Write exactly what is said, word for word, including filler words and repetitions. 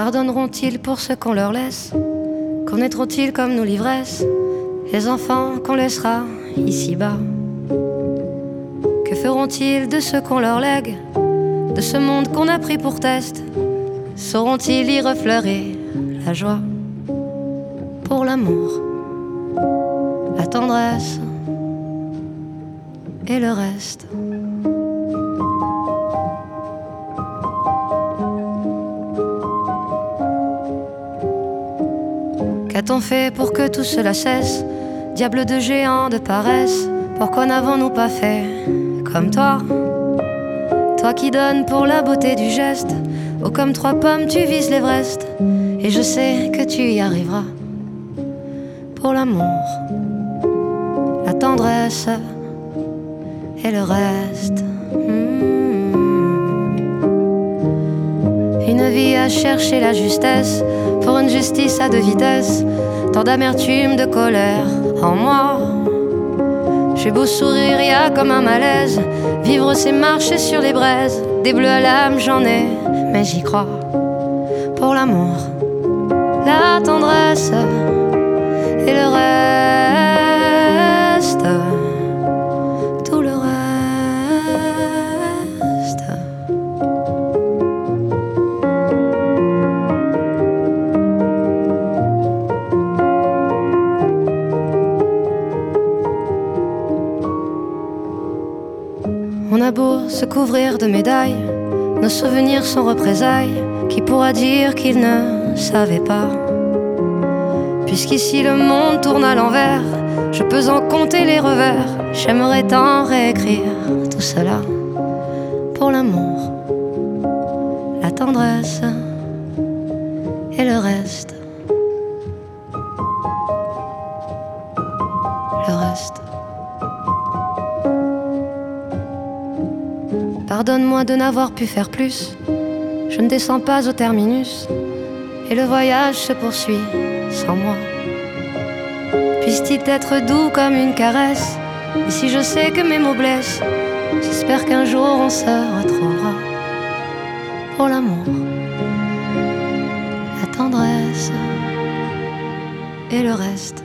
Pardonneront-ils pour ce qu'on leur laisse? Connaîtront-ils comme nous l'ivresse, les enfants qu'on laissera ici-bas? Que feront-ils de ce qu'on leur lègue, de ce monde qu'on a pris pour test? Sauront-ils y refleurer la joie pour l'amour, la tendresse et le reste? Qu'a-t-on fait pour que tout cela cesse? Diable de géant de paresse, pourquoi n'avons-nous pas fait comme toi? Toi qui donnes pour la beauté du geste, oh comme trois pommes tu vises l'Everest. Et je sais que tu y arriveras pour l'amour, la tendresse et le reste. Mmh. Une vie à chercher la justesse, pour une justice à deux vitesses, tant d'amertume, de colère en moi. J'ai beau sourire, y a comme un malaise. Vivre c'est marcher sur les braises. Des bleus à l'âme j'en ai, mais j'y crois. Pour l'amour, la tendresse et le reste. Tout le reste. On a beau se couvrir de médailles, nos souvenirs sont représailles. Qui pourra dire qu'il ne savait pas? Puisqu'ici le monde tourne à l'envers, je peux en compter les revers. J'aimerais tant réécrire tout cela pour l'amour, la tendresse et le reste. Le reste. Pardonne-moi de n'avoir pu faire plus. Je ne descends pas au terminus, et le voyage se poursuit sans moi. Puisse-t-il être doux comme une caresse? Et si je sais que mes mots blessent, j'espère qu'un jour on se retrouvera pour l'amour, la tendresse et le reste.